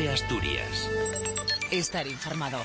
COPE Asturias. Estar informado.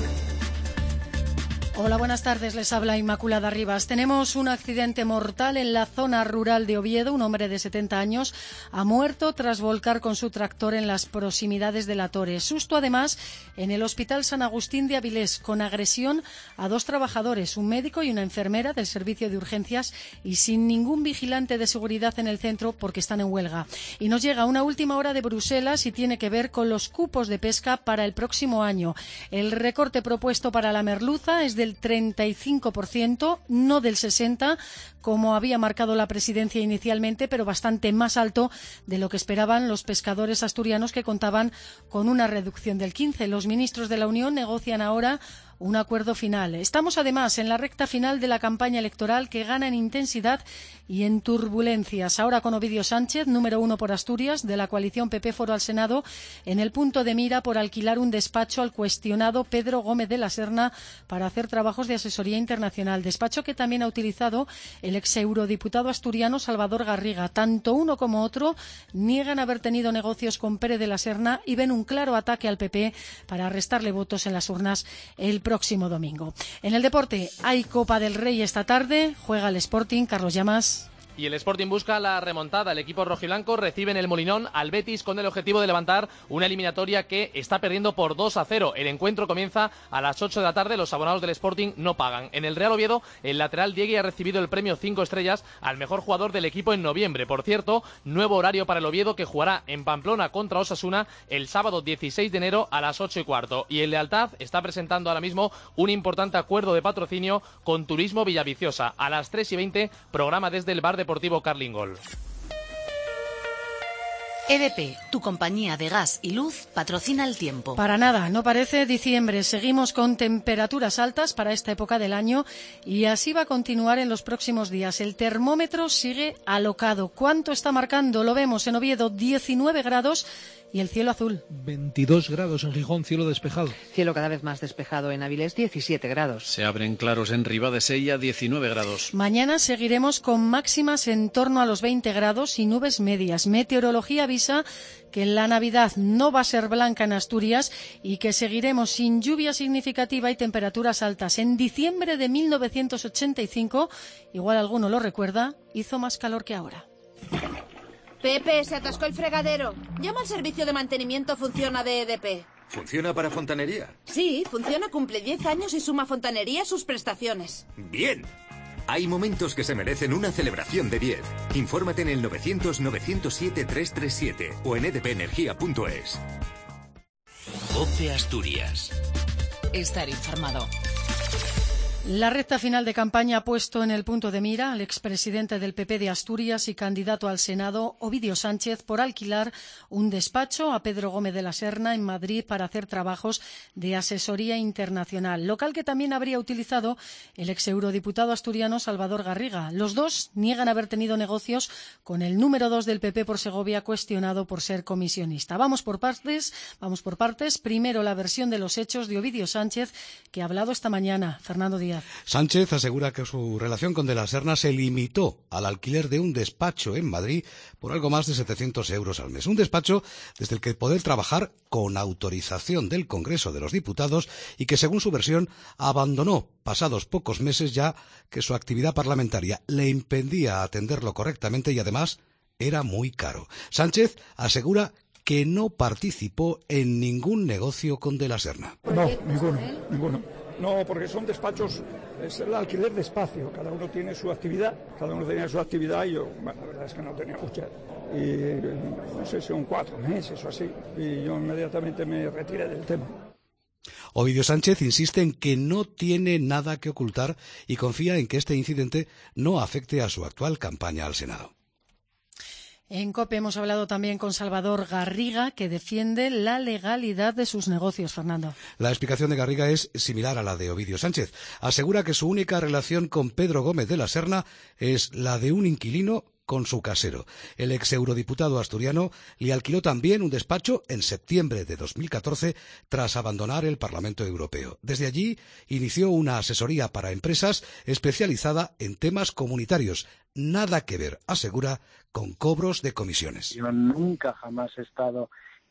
Hola, buenas tardes. Les habla Inmaculada Rivas. Tenemos un accidente mortal en la zona rural de Oviedo. Un hombre de 70 años ha muerto tras volcar con su tractor en las proximidades de La Torre. Susto, además, en el Hospital San Agustín de Avilés, con agresión a dos trabajadores, un médico y una enfermera del servicio de urgencias, y sin ningún vigilante de seguridad en el centro porque están en huelga. Y nos llega una última hora de Bruselas y tiene que ver con los cupos de pesca para el próximo año. El recorte propuesto para la merluza es del 35%, no del 60%, como había marcado la presidencia inicialmente, pero bastante más alto de lo que esperaban los pescadores asturianos, que contaban con una reducción del 15%. Los ministros de la Unión negocian ahora un acuerdo final. Estamos además en la recta final de la campaña electoral, que gana en intensidad y en turbulencias. Ahora con Ovidio Sánchez, número 1 por Asturias, de la coalición PP Foro al Senado, en el punto de mira por alquilar un despacho al cuestionado Pedro Gómez de la Serna para hacer trabajos de asesoría internacional. Despacho que también ha utilizado el ex eurodiputado asturiano Salvador Garriga. Tanto uno como otro niegan haber tenido negocios con Pérez de la Serna y ven un claro ataque al PP para restarle votos en las urnas el próximo domingo. En el deporte hay Copa del Rey esta tarde, juega el Sporting. Carlos Llamas. Y el Sporting busca la remontada. El equipo rojiblanco recibe en el Molinón al Betis con el objetivo de levantar una eliminatoria que está perdiendo por 2-0. El encuentro comienza a las 8 de la tarde. Los abonados del Sporting no pagan. En el Real Oviedo, el lateral Diegui ha recibido el premio 5 estrellas al mejor jugador del equipo en noviembre. Por cierto, nuevo horario para el Oviedo, que jugará en Pamplona contra Osasuna el sábado 16 de enero a las 8:15. Y el Lealtad está presentando ahora mismo un importante acuerdo de patrocinio con Turismo Villaviciosa. A las 3:20, programa desde el bar Deportivo Carlingol. EDP, tu compañía de gas y luz, patrocina el tiempo. Para nada, no parece diciembre. Seguimos con temperaturas altas para esta época del año y así va a continuar en los próximos días. El termómetro sigue alocado. ¿Cuánto está marcando? Lo vemos en Oviedo, 19 grados y el cielo azul. 22 grados en Gijón, cielo despejado. Cielo cada vez más despejado en Avilés, 17 grados. Se abren claros en Ribadesella, 19 grados. Mañana seguiremos con máximas en torno a los 20 grados y nubes medias. Meteorología avisa que la Navidad no va a ser blanca en Asturias y que seguiremos sin lluvia significativa y temperaturas altas. En diciembre de 1985, igual alguno lo recuerda, hizo más calor que ahora. Pepe, se atascó el fregadero. Llama al servicio de mantenimiento Funciona de EDP. ¿Funciona para fontanería? Sí, Funciona cumple 10 años y suma Fontanería a sus prestaciones. ¡Bien! Hay momentos que se merecen una celebración de 10. Infórmate en el 900-907-337 o en edpenergia.es. COPE Asturias. Estar informado. La recta final de campaña ha puesto en el punto de mira al expresidente del PP de Asturias y candidato al Senado, Ovidio Sánchez, por alquilar un despacho a Pedro Gómez de la Serna en Madrid para hacer trabajos de asesoría internacional, local que también habría utilizado el ex eurodiputado asturiano Salvador Garriga. Los dos niegan haber tenido negocios con el número 2 del PP por Segovia, cuestionado por ser comisionista. Vamos por partes. Primero, la versión de los hechos de Ovidio Sánchez, que ha hablado esta mañana. Fernando Díaz. Sánchez asegura que su relación con de la Serna se limitó al alquiler de un despacho en Madrid por algo más de 700 euros al mes. Un despacho desde el que poder trabajar con autorización del Congreso de los Diputados y que, según su versión, abandonó pasados pocos meses ya que su actividad parlamentaria le impedía atenderlo correctamente y además era muy caro. Sánchez asegura que no participó en ningún negocio con de la Serna. No, ninguno. No, porque son despachos, es el alquiler de espacio, cada uno tiene su actividad y yo, bueno, la verdad es que no tenía mucha, y no sé, son 4 meses o así, y yo inmediatamente me retiré del tema. Ovidio Sánchez insiste en que no tiene nada que ocultar y confía en que este incidente no afecte a su actual campaña al Senado. En COPE hemos hablado también con Salvador Garriga, que defiende la legalidad de sus negocios. Fernando. La explicación de Garriga es similar a la de Ovidio Sánchez. Asegura que su única relación con Pedro Gómez de la Serna es la de un inquilino con su casero. El ex eurodiputado asturiano le alquiló también un despacho en septiembre de 2014 tras abandonar el Parlamento Europeo. Desde allí inició una asesoría para empresas especializada en temas comunitarios. Nada que ver, asegura, con cobros de comisiones. Yo nunca jamás he estado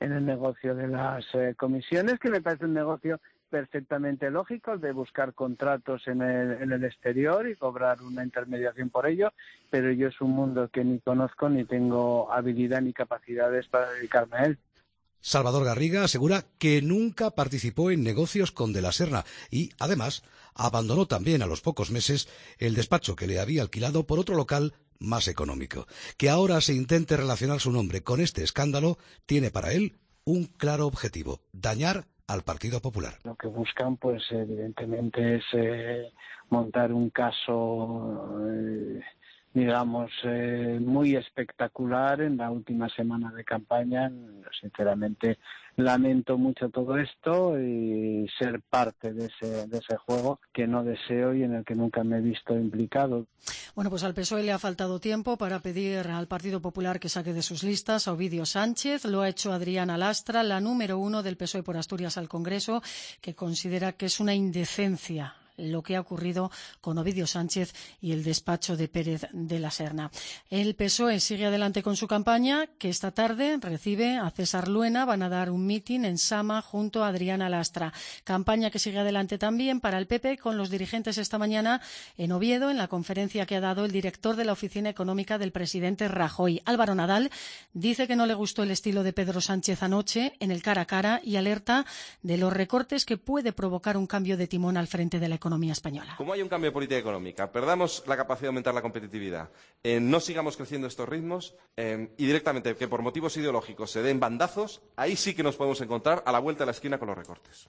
el negocio de las comisiones, que me parece un negocio perfectamente lógico, de buscar contratos en el exterior y cobrar una intermediación por ello, pero yo es un mundo que ni conozco, ni tengo habilidad ni capacidades para dedicarme a él. Salvador Garriga asegura que nunca participó en negocios con De la Serna y, además, abandonó también a los pocos meses el despacho que le había alquilado por otro local más económico. Que ahora se intente relacionar su nombre con este escándalo tiene para él un claro objetivo: dañar al Partido Popular. Lo que buscan, pues evidentemente, es montar un caso digamos, muy espectacular en la última semana de campaña. Sinceramente, lamento mucho todo esto y ser parte de ese juego que no deseo y en el que nunca me he visto implicado. Bueno, pues al PSOE le ha faltado tiempo para pedir al Partido Popular que saque de sus listas a Ovidio Sánchez. Lo ha hecho Adriana Lastra, la número 1 del PSOE por Asturias al Congreso, que considera que es una indecencia lo que ha ocurrido con Ovidio Sánchez y el despacho de Pérez de la Serna. El PSOE sigue adelante con su campaña, que esta tarde recibe a César Luena. Van a dar un mitin en Sama junto a Adriana Lastra. Campaña que sigue adelante también para el PP, con los dirigentes esta mañana en Oviedo, en la conferencia que ha dado el director de la Oficina Económica del presidente Rajoy. Álvaro Nadal dice que no le gustó el estilo de Pedro Sánchez anoche en el cara a cara y alerta de los recortes que puede provocar un cambio de timón al frente de la economía española. Como hay un cambio de política económica, perdamos la capacidad de aumentar la competitividad, no sigamos creciendo estos ritmos y directamente que por motivos ideológicos se den bandazos, ahí sí que nos podemos encontrar a la vuelta de la esquina con los recortes.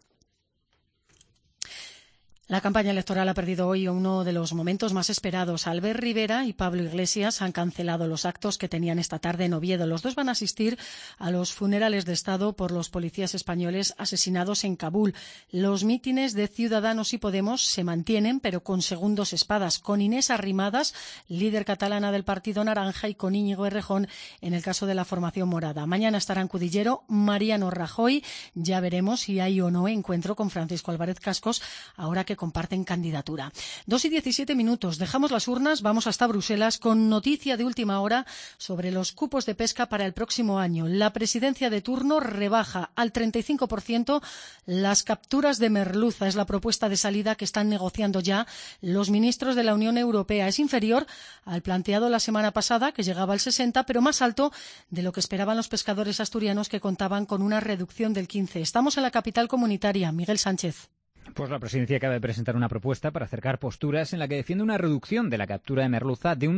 La campaña electoral ha perdido hoy uno de los momentos más esperados. Albert Rivera y Pablo Iglesias han cancelado los actos que tenían esta tarde en Oviedo. Los dos van a asistir a los funerales de Estado por los policías españoles asesinados en Kabul. Los mítines de Ciudadanos y Podemos se mantienen, pero con segundos espadas, con Inés Arrimadas, líder catalana del Partido Naranja, y con Íñigo Errejón en el caso de la formación morada. Mañana estarán Cudillero, Mariano Rajoy. Ya veremos si hay o no encuentro con Francisco Álvarez Cascos, ahora que comparten candidatura. 2:17. Dejamos las urnas, vamos hasta Bruselas con noticia de última hora sobre los cupos de pesca para el próximo año. La presidencia de turno rebaja al 35% las capturas de merluza. Es la propuesta de salida que están negociando ya los ministros de la Unión Europea. Es inferior al planteado la semana pasada, que llegaba al 60%, pero más alto de lo que esperaban los pescadores asturianos, que contaban con una reducción del 15%. Estamos en la capital comunitaria. Miguel Sánchez. Pues la presidencia acaba de presentar una propuesta para acercar posturas en la que defiende una reducción de la captura de merluza de un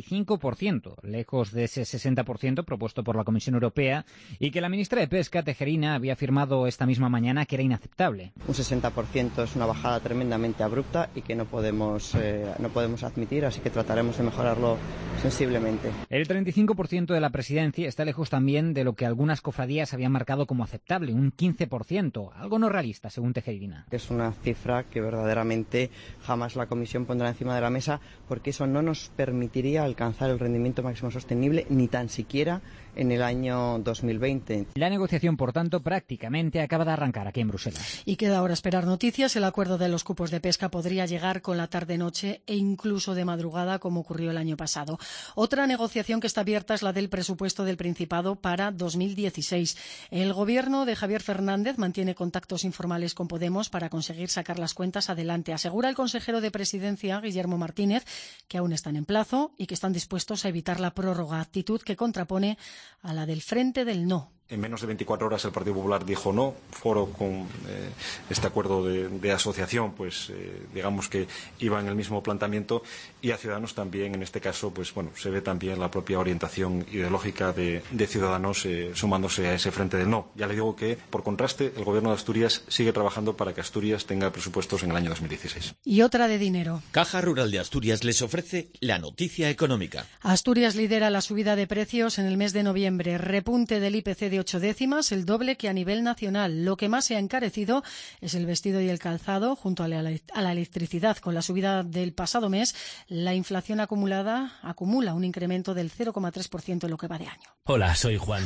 35%, lejos de ese 60% propuesto por la Comisión Europea, y que la ministra de Pesca, Tejerina, había afirmado esta misma mañana que era inaceptable. Un 60% es una bajada tremendamente abrupta y que no podemos admitir, así que trataremos de mejorarlo sensiblemente. El 35% de la presidencia está lejos también de lo que algunas cofradías habían marcado como aceptable, un 15%, algo no realista, según Tejerina. Es una cifra que verdaderamente jamás la Comisión pondrá encima de la mesa, porque eso no nos permitiría alcanzar el rendimiento máximo sostenible ni tan siquiera en el año 2020. La negociación, por tanto, prácticamente acaba de arrancar aquí en Bruselas. Y queda ahora esperar noticias. El acuerdo de los cupos de pesca podría llegar con la tarde-noche e incluso de madrugada, como ocurrió el año pasado. Otra negociación que está abierta es la del presupuesto del Principado para 2016. El gobierno de Javier Fernández mantiene contactos informales con Podemos para conseguir sacar las cuentas adelante. Asegura el consejero de Presidencia, Guillermo Martínez, que aún están en plazo y que están dispuestos a evitar la prórroga, actitud que contrapone a la del Frente del No. En menos de 24 horas el Partido Popular dijo no. Foro, con este acuerdo de asociación, pues digamos que iba en el mismo planteamiento, y a Ciudadanos también, en este caso, pues bueno, se ve también la propia orientación ideológica de Ciudadanos sumándose a ese Frente del No. Ya le digo que, por contraste, el Gobierno de Asturias sigue trabajando para que Asturias tenga presupuestos en el año 2016. Y otra de dinero. Caja Rural de Asturias les ofrece la noticia económica. Asturias lidera la subida de precios en el mes de noviembre. Repunte del IPC de 8 décimas, el doble que a nivel nacional. Lo que más se ha encarecido es el vestido y el calzado, junto a la electricidad. Con la subida del pasado mes, la inflación acumula un incremento del 0,3% en lo que va de año. Hola, soy Juan.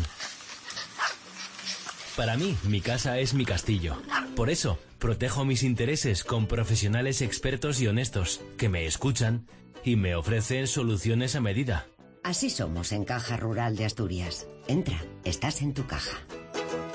Para mí, mi casa es mi castillo. Por eso, protejo mis intereses con profesionales expertos y honestos, que me escuchan y me ofrecen soluciones a medida. Así somos en Caja Rural de Asturias. Entra, estás en tu caja.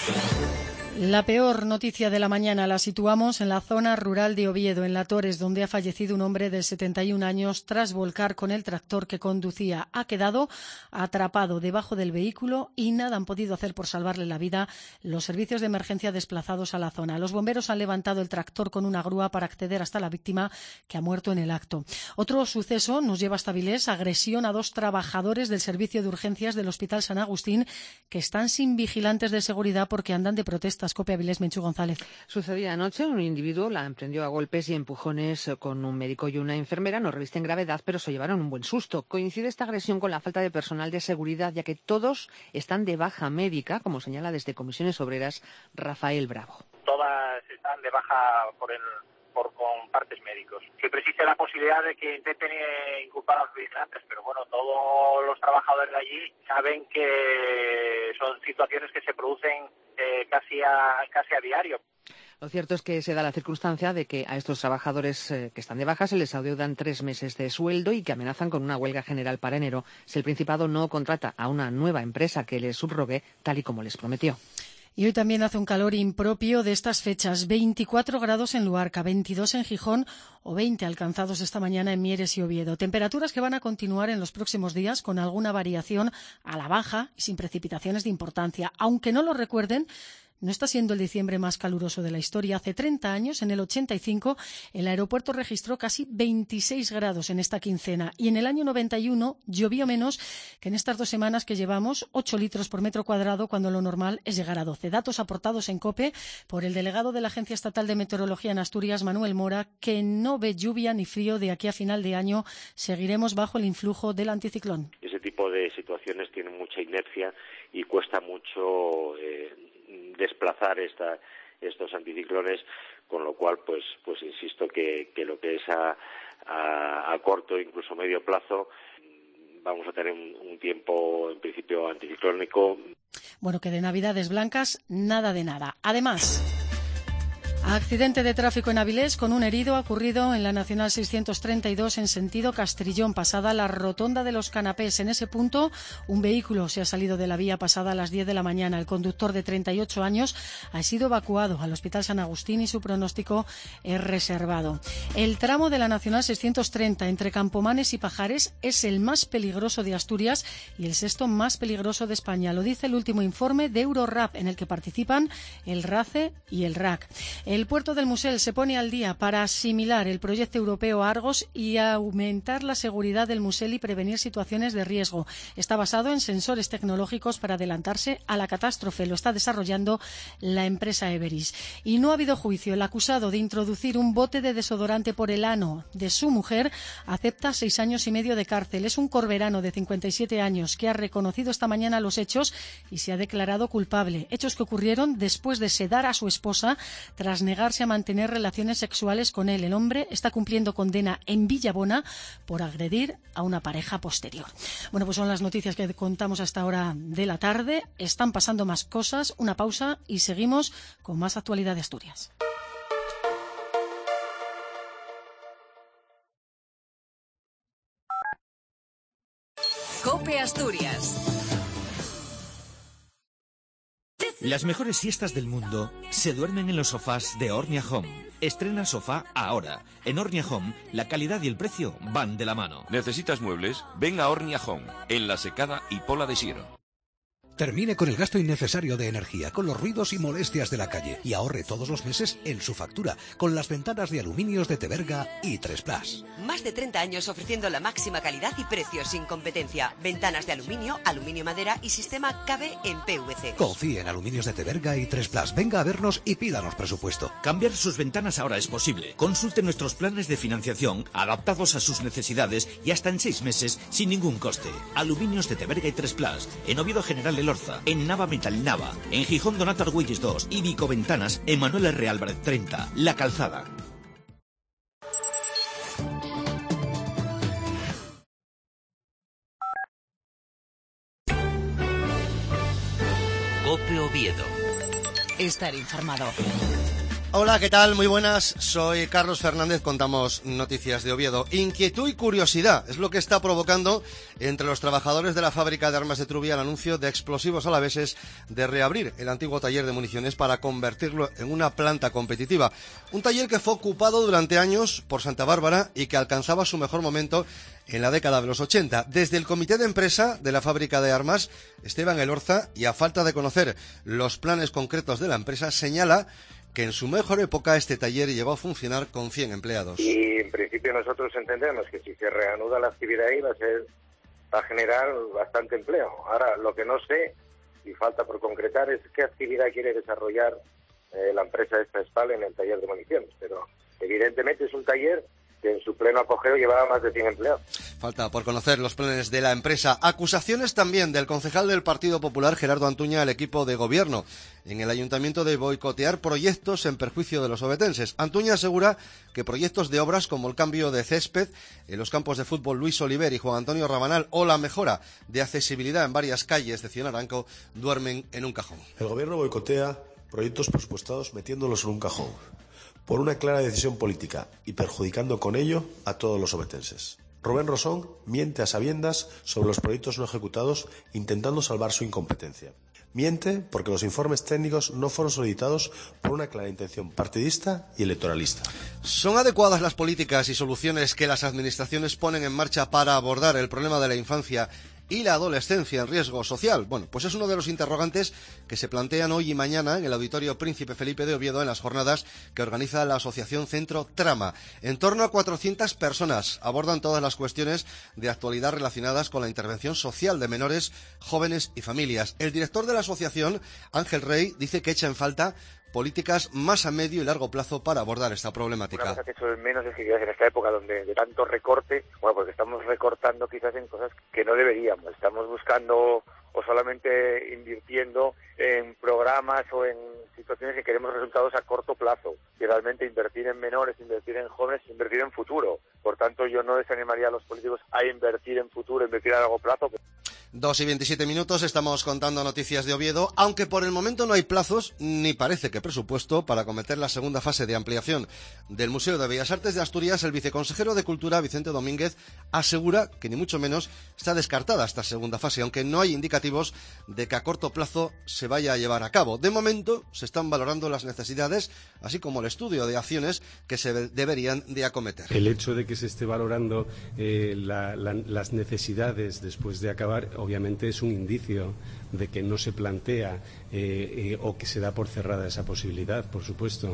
La peor noticia de la mañana la situamos en la zona rural de Oviedo, en La Torres, donde ha fallecido un hombre de 71 años tras volcar con el tractor que conducía. Ha quedado atrapado debajo del vehículo y nada han podido hacer por salvarle la vida los servicios de emergencia desplazados a la zona. Los bomberos han levantado el tractor con una grúa para acceder hasta la víctima, que ha muerto en el acto. Otro suceso nos lleva hasta Avilés: agresión a 2 trabajadores del servicio de urgencias del Hospital San Agustín, que están sin vigilantes de seguridad porque andan de protestas. Copia Avilés, Menchu González. Sucedía anoche, un individuo la emprendió a golpes y empujones con un médico y una enfermera. No revisten gravedad, pero se llevaron un buen susto. Coincide esta agresión con la falta de personal de seguridad, ya que todos están de baja médica, como señala desde Comisiones Obreras Rafael Bravo. Todas están de baja con partes médicos. Siempre existe la posibilidad de que intenten inculpar a los vigilantes, pero bueno, todos los trabajadores de allí saben que son situaciones que se producen casi a diario. Lo cierto es que se da la circunstancia de que a estos trabajadores que están de baja se les adeudan 3 meses de sueldo y que amenazan con una huelga general para enero si el Principado no contrata a una nueva empresa que les subrogue, tal y como les prometió. Y hoy también hace un calor impropio de estas fechas: 24 grados en Luarca, 22 en Gijón o 20 alcanzados esta mañana en Mieres y Oviedo. Temperaturas que van a continuar en los próximos días con alguna variación a la baja y sin precipitaciones de importancia. Aunque no lo recuerden, no está siendo el diciembre más caluroso de la historia. Hace 30 años, en el 85, el aeropuerto registró casi 26 grados en esta quincena. Y en el año 91 llovió menos que en estas 2 semanas que llevamos, 8 litros por metro cuadrado, cuando lo normal es llegar a 12. Datos aportados en COPE por el delegado de la Agencia Estatal de Meteorología en Asturias, Manuel Mora, que no ve lluvia ni frío de aquí a final de año. Seguiremos bajo el influjo del anticiclón. Ese tipo de situaciones tienen mucha inercia y cuesta mucho desplazar estos anticiclones, con lo cual pues insisto que lo que es a corto, incluso medio plazo, vamos a tener un tiempo en principio anticiclónico. Bueno, que de Navidades blancas nada de nada. Además, accidente de tráfico en Avilés con un herido ha ocurrido en la Nacional 632 en sentido Castrillón, pasada la rotonda de los Canapés. En ese punto, un vehículo se ha salido de la vía pasada a las 10 de la mañana. El conductor, de 38 años, ha sido evacuado al Hospital San Agustín y su pronóstico es reservado. El tramo de la Nacional 630 entre Campomanes y Pajares es el más peligroso de Asturias y el 6º más peligroso de España. Lo dice el último informe de Eurorap, en el que participan el RACE y el RAC. El puerto del Musel se pone al día para asimilar el proyecto europeo Argos y aumentar la seguridad del Musel y prevenir situaciones de riesgo. Está basado en sensores tecnológicos para adelantarse a la catástrofe. Lo está desarrollando la empresa Everis. Y no ha habido juicio. El acusado de introducir un bote de desodorante por el ano de su mujer acepta 6 años y medio de cárcel. Es un corberano de 57 años que ha reconocido esta mañana los hechos y se ha declarado culpable. Hechos que ocurrieron después de sedar a su esposa tras negarse a mantener relaciones sexuales con él. El hombre está cumpliendo condena en Villabona por agredir a una pareja posterior. Bueno, pues son las noticias que contamos hasta ahora de la tarde. Están pasando más cosas. Una pausa y seguimos con más actualidad de Asturias. COPE Asturias. Las mejores siestas del mundo se duermen en los sofás de Ornia Home. Estrena sofá ahora. En Ornia Home, la calidad y el precio van de la mano. ¿Necesitas muebles? Ven a Ornia Home, en La Secada y Pola de Siero. Termine con el gasto innecesario de energía, con los ruidos y molestias de la calle y ahorre todos los meses en su factura con las ventanas de aluminios de Teberga y 3+. Más de 30 años ofreciendo la máxima calidad y precios sin competencia. Ventanas de aluminio, aluminio madera y sistema KB en PVC. Confíe en Aluminios de Teberga y 3+. Venga a vernos y pídanos presupuesto. Cambiar sus ventanas ahora es posible. Consulte nuestros planes de financiación adaptados a sus necesidades y hasta en 6 meses sin ningún coste. Aluminios de Teberga y 3+. En Oviedo General Elorza, en Nava Metal Nava, en Gijón Donato Argüelles 2 y Vico Ventanas en Manuel R. Álvarez 30, La Calzada. COPE Oviedo. Estar informado. Hola, ¿qué tal? Muy buenas. Soy Carlos Fernández, contamos noticias de Oviedo. Inquietud y curiosidad es lo que está provocando entre los trabajadores de la fábrica de armas de Trubia el anuncio de Explosivos Alaveses de reabrir el antiguo taller de municiones para convertirlo en una planta competitiva. Un taller que fue ocupado durante años por Santa Bárbara y que alcanzaba su mejor momento en la década de los 80. Desde el comité de empresa de la fábrica de armas, Esteban Elorza, y a falta de conocer los planes concretos de la empresa, señala que en su mejor época este taller llegó a funcionar con 100 empleados. Y en principio nosotros entendemos que si se reanuda la actividad ahí va a generar bastante empleo. Ahora, lo que no sé, y falta por concretar, es qué actividad quiere desarrollar la empresa esta SPAL en el taller de municiones. Pero evidentemente es un taller que en su pleno apogeo llevaba más de 100 empleados. Falta por conocer los planes de la empresa. Acusaciones también del concejal del Partido Popular, Gerardo Antuña, al equipo de gobierno en el ayuntamiento de boicotear proyectos en perjuicio de los ovetenses. Antuña asegura que proyectos de obras como el cambio de césped en los campos de fútbol Luis Oliver y Juan Antonio Rabanal o la mejora de accesibilidad en varias calles de Ciudad-Aranco duermen en un cajón. El gobierno boicotea proyectos presupuestados metiéndolos en un cajón, por una clara decisión política y perjudicando con ello a todos los ovetenses. Rubén Rosón miente a sabiendas sobre los proyectos no ejecutados intentando salvar su incompetencia. Miente porque los informes técnicos no fueron solicitados por una clara intención partidista y electoralista. ¿Son adecuadas las políticas y soluciones que las administraciones ponen en marcha para abordar el problema de la infancia y la adolescencia en riesgo social? Bueno, pues es uno de los interrogantes que se plantean hoy y mañana en el Auditorio Príncipe Felipe de Oviedo en las jornadas que organiza la Asociación Centro Trama. En torno a 400 personas abordan todas las cuestiones de actualidad relacionadas con la intervención social de menores, jóvenes y familias. El director de la asociación, Ángel Rey, dice que echa en falta políticas más a medio y largo plazo para abordar esta problemática. Una cosa que echo de menos es que quizás en esta época donde de tanto recorte, bueno, porque estamos recortando quizás en cosas que no deberíamos. Estamos buscando o solamente invirtiendo en programas o en situaciones que queremos resultados a corto plazo. Y realmente invertir en menores, invertir en jóvenes, invertir en futuro. Por tanto, yo no desanimaría a los políticos a invertir en futuro, invertir a largo plazo. 2:27, estamos contando noticias de Oviedo, aunque por el momento no hay plazos ni parece que presupuesto para acometer la segunda fase de ampliación del Museo de Bellas Artes de Asturias. El viceconsejero de Cultura, Vicente Domínguez, asegura que ni mucho menos está descartada esta segunda fase, aunque no hay indicativos de que a corto plazo se vaya a llevar a cabo. De momento se están valorando las necesidades, así como el estudio de acciones que se deberían de acometer. El hecho de que se esté valorando las necesidades después de acabar, obviamente es un indicio de que no se plantea o que se da por cerrada esa posibilidad, por supuesto.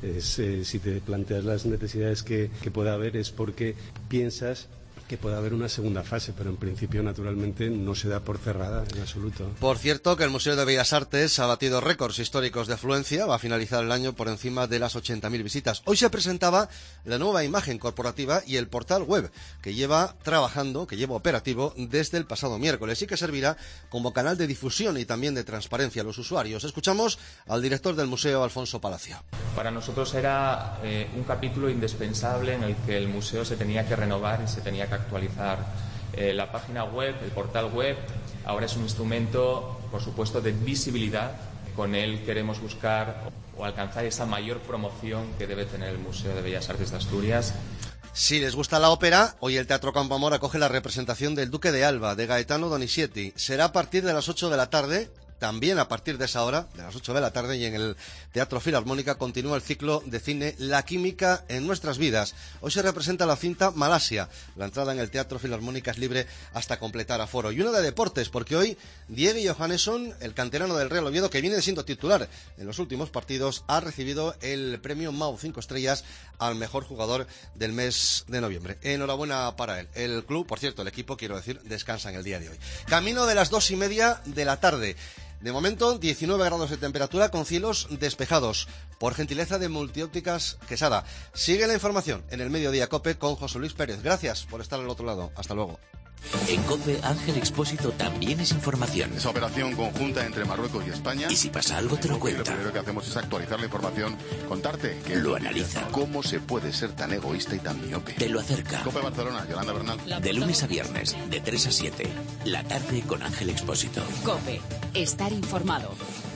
Si te planteas las necesidades que pueda haber es porque piensas que puede haber una segunda fase, pero en principio, naturalmente, no se da por cerrada en absoluto. Por cierto, que el Museo de Bellas Artes ha batido récords históricos de afluencia, va a finalizar el año por encima de las 80.000 visitas. Hoy se presentaba la nueva imagen corporativa y el portal web que lleva operativo desde el pasado miércoles y que servirá como canal de difusión y también de transparencia a los usuarios. Escuchamos al director del museo, Alfonso Palacio. Para nosotros era un capítulo indispensable en el que el museo se tenía que renovar y se tenía que actualizar. La página web, el portal web, ahora es un instrumento, por supuesto, de visibilidad. Con él queremos buscar o alcanzar esa mayor promoción que debe tener el Museo de Bellas Artes de Asturias. Si les gusta la ópera, hoy el Teatro Campo Amor acoge la representación del Duque de Alba, de Gaetano Donizetti. Será a partir de las 8 de la tarde. También a partir de esa hora, de las 8 de la tarde, y en el Teatro Filarmónica continúa el ciclo de cine La Química en Nuestras Vidas. Hoy se representa la cinta Malasia. La entrada en el Teatro Filarmónica es libre hasta completar aforo. Y una de deportes, porque hoy Diego Johannesson, el canterano del Real Oviedo, que viene siendo titular en los últimos partidos, ha recibido el premio MAU 5 estrellas al mejor jugador del mes de noviembre. Enhorabuena para él. El club, por cierto, el equipo, quiero decir, descansa en el día de hoy. Camino de las 2:30 de la tarde. De momento, 19 grados de temperatura con cielos despejados. Por gentileza de Multiópticas Quesada. Sigue la información en el Mediodía COPE con José Luis Pérez. Gracias por estar al otro lado. Hasta luego. En COPE, Ángel Expósito también es información. Esa operación conjunta entre Marruecos y España. Y si pasa algo te lo cuenta. Lo primero que hacemos es actualizar la información, contarte que lo analiza. ¿Cómo se puede ser tan egoísta y tan miope? Te lo acerca. COPE Barcelona, Yolanda Bernal. De lunes a viernes, de 3 a 7. La tarde con Ángel Expósito. COPE. Estar informado.